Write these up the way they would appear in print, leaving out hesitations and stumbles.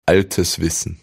Altes Wissen.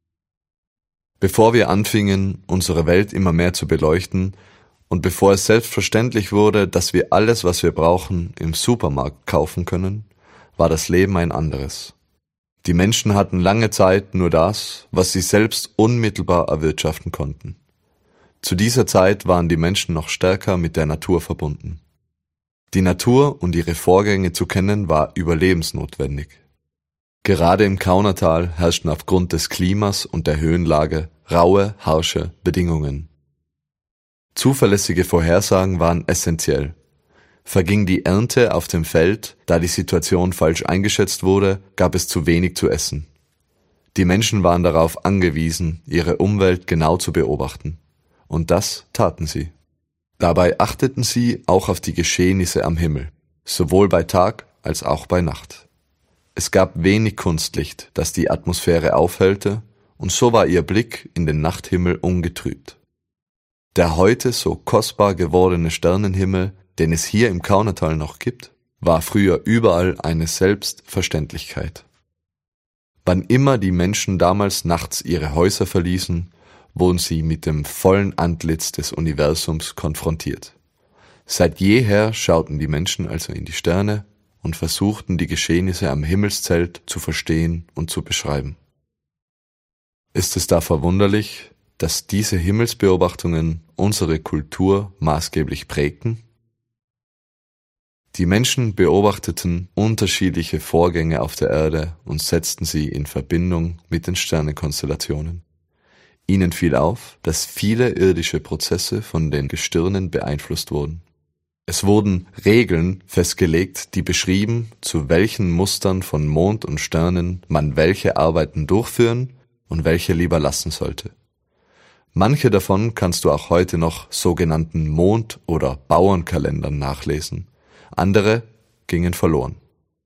Bevor wir anfingen, unsere Welt immer mehr zu beleuchten und bevor es selbstverständlich wurde, dass wir alles, was wir brauchen, im Supermarkt kaufen können, war das Leben ein anderes. Die Menschen hatten lange Zeit nur das, was sie selbst unmittelbar erwirtschaften konnten. Zu dieser Zeit waren die Menschen noch stärker mit der Natur verbunden. Die Natur und ihre Vorgänge zu kennen war überlebensnotwendig. Gerade im Kaunertal herrschten aufgrund des Klimas und der Höhenlage raue, harsche Bedingungen. Zuverlässige Vorhersagen waren essentiell. Verging die Ernte auf dem Feld, da die Situation falsch eingeschätzt wurde, gab es zu wenig zu essen. Die Menschen waren darauf angewiesen, ihre Umwelt genau zu beobachten. Und das taten sie. Dabei achteten sie auch auf die Geschehnisse am Himmel, sowohl bei Tag als auch bei Nacht. Es gab wenig Kunstlicht, das die Atmosphäre aufhellte, und so war ihr Blick in den Nachthimmel ungetrübt. Der heute so kostbar gewordene Sternenhimmel, den es hier im Kaunertal noch gibt, war früher überall eine Selbstverständlichkeit. Wann immer die Menschen damals nachts ihre Häuser verließen, wurden sie mit dem vollen Antlitz des Universums konfrontiert. Seit jeher schauten die Menschen also in die Sterne und versuchten die Geschehnisse am Himmelszelt zu verstehen und zu beschreiben. Ist es da verwunderlich, dass diese Himmelsbeobachtungen unsere Kultur maßgeblich prägten? Die Menschen beobachteten unterschiedliche Vorgänge auf der Erde und setzten sie in Verbindung mit den Sternenkonstellationen. Ihnen fiel auf, dass viele irdische Prozesse von den Gestirnen beeinflusst wurden. Es wurden Regeln festgelegt, die beschrieben, zu welchen Mustern von Mond und Sternen man welche Arbeiten durchführen und welche lieber lassen sollte. Manche davon kannst du auch heute noch sogenannten Mond- oder Bauernkalendern nachlesen. Andere gingen verloren.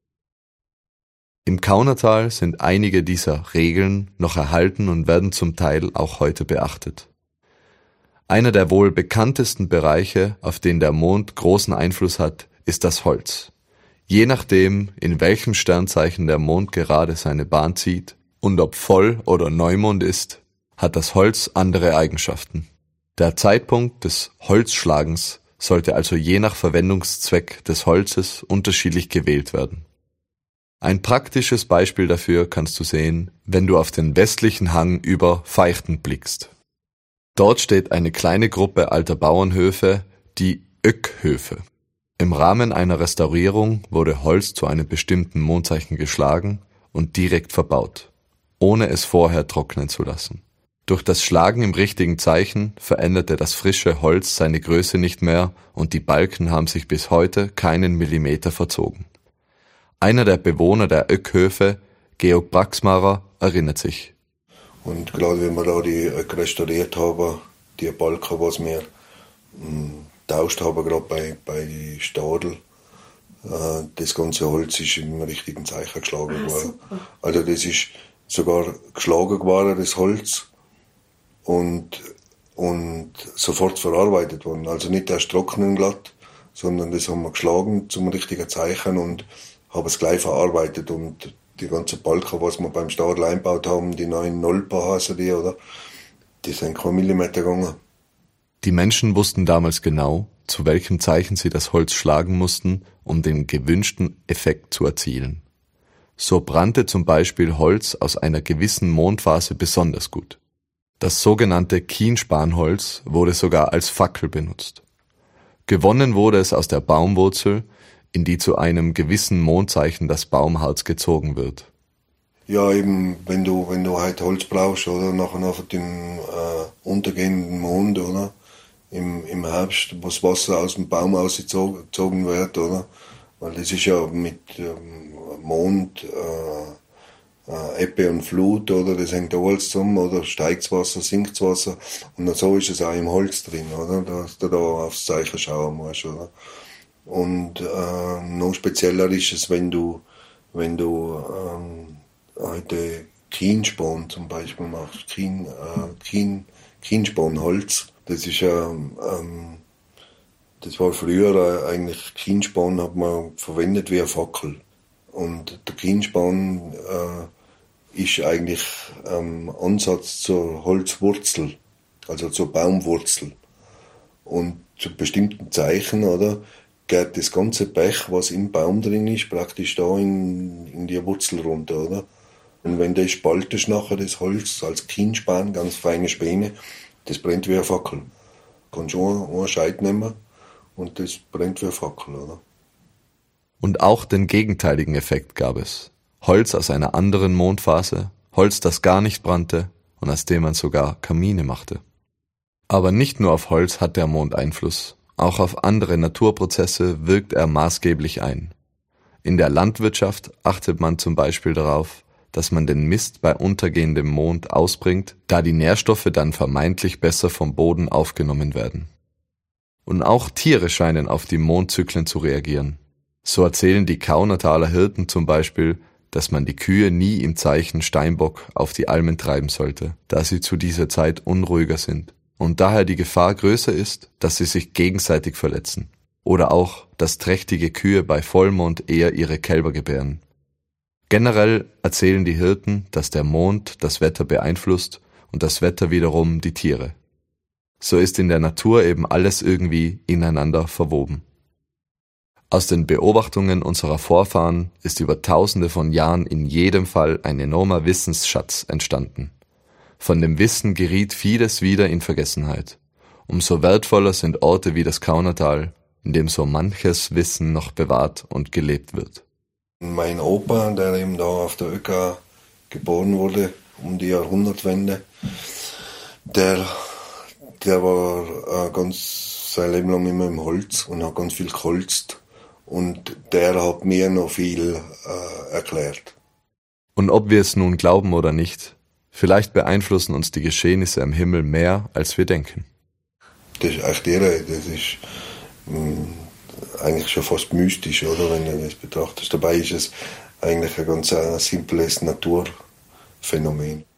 Im Kaunertal sind einige dieser Regeln noch erhalten und werden zum Teil auch heute beachtet. Einer der wohl bekanntesten Bereiche, auf den der Mond großen Einfluss hat, ist das Holz. Je nachdem, in welchem Sternzeichen der Mond gerade seine Bahn zieht und ob Voll- oder Neumond ist, hat das Holz andere Eigenschaften. Der Zeitpunkt des Holzschlagens sollte also je nach Verwendungszweck des Holzes unterschiedlich gewählt werden. Ein praktisches Beispiel dafür kannst du sehen, wenn du auf den westlichen Hang über Veichten blickst. Dort steht eine kleine Gruppe alter Bauernhöfe, die Öckhöfe. Im Rahmen einer Restaurierung wurde Holz zu einem bestimmten Mondzeichen geschlagen und direkt verbaut, ohne es vorher trocknen zu lassen. Durch das Schlagen im richtigen Zeichen veränderte das frische Holz seine Größe nicht mehr und die Balken haben sich bis heute keinen Millimeter verzogen. Einer der Bewohner der Öckhöfe, Georg Braxmarer, erinnert sich. Und gerade wenn wir da die Öck restauriert haben, die Balken, was wir tauscht haben, gerade bei Stadel, das ganze Holz ist im richtigen Zeichen geschlagen worden. Also das ist sogar geschlagen geworden, das Holz, und sofort verarbeitet worden. Also nicht erst trocknen glatt, sondern das haben wir geschlagen zum richtigen Zeichen und haben es gleich verarbeitet. Und die ganzen Balken, was wir beim Stadel eingebaut haben, die neuen Nolpa heißen die, oder? Die sind kein Millimeter gegangen. Die Menschen wussten damals genau, zu welchem Zeichen sie das Holz schlagen mussten, um den gewünschten Effekt zu erzielen. So brannte zum Beispiel Holz aus einer gewissen Mondphase besonders gut. Das sogenannte Kienspanholz wurde sogar als Fackel benutzt. Gewonnen wurde es aus der Baumwurzel, in die zu einem gewissen Mondzeichen das Baumharz gezogen wird. Ja, eben, wenn du halt Holz brauchst, oder, nachher dem untergehenden Mond, oder, im Herbst, wo das Wasser aus dem Baum ausgezogen wird, oder, weil das ist ja mit Mond, Ebbe und Flut, oder, das hängt alles zusammen, oder, steigt's Wasser, sinkt's Wasser, und so ist es auch im Holz drin, oder, dass du da aufs Zeichen schauen musst, oder. Und noch spezieller ist es, wenn du heute Kienspan zum Beispiel machst, Kienspanholz. Das ist das war früher eigentlich, Kienspan hat man verwendet wie eine Fackel. Und der Kienspan, ist eigentlich Ansatz zur Holzwurzel, also zur Baumwurzel. Und zu bestimmten Zeichen, oder, geht das ganze Pech, was im Baum drin ist, praktisch da in die Wurzel runter, oder? Und wenn du spaltest nachher das Holz als Kienspan, ganz feine Späne, das brennt wie eine Fackel. Du kannst einen Scheit nehmen und das brennt wie eine Fackel, oder? Und auch den gegenteiligen Effekt gab es. Holz aus einer anderen Mondphase, Holz, das gar nicht brannte und aus dem man sogar Kamine machte. Aber nicht nur auf Holz hat der Mond Einfluss, auch auf andere Naturprozesse wirkt er maßgeblich ein. In der Landwirtschaft achtet man zum Beispiel darauf, dass man den Mist bei untergehendem Mond ausbringt, da die Nährstoffe dann vermeintlich besser vom Boden aufgenommen werden. Und auch Tiere scheinen auf die Mondzyklen zu reagieren. So erzählen die Kaunertaler Hirten zum Beispiel, dass man die Kühe nie im Zeichen Steinbock auf die Almen treiben sollte, da sie zu dieser Zeit unruhiger sind und daher die Gefahr größer ist, dass sie sich gegenseitig verletzen. Oder auch, dass trächtige Kühe bei Vollmond eher ihre Kälber gebären. Generell erzählen die Hirten, dass der Mond das Wetter beeinflusst und das Wetter wiederum die Tiere. So ist in der Natur eben alles irgendwie ineinander verwoben. Aus den Beobachtungen unserer Vorfahren ist über Tausende von Jahren in jedem Fall ein enormer Wissensschatz entstanden. Von dem Wissen geriet vieles wieder in Vergessenheit. Umso wertvoller sind Orte wie das Kaunertal, in dem so manches Wissen noch bewahrt und gelebt wird. Mein Opa, der eben da auf der Öka geboren wurde, um die Jahrhundertwende, der war sein Leben lang immer im Holz und hat ganz viel geholzt. Und der hat mir noch viel erklärt. Und ob wir es nun glauben oder nicht, vielleicht beeinflussen uns die Geschehnisse am Himmel mehr, als wir denken. Das ist echt irre, das ist eigentlich schon fast mystisch, oder, wenn du das betrachtest. Dabei ist es eigentlich ein ganz simples Naturphänomen.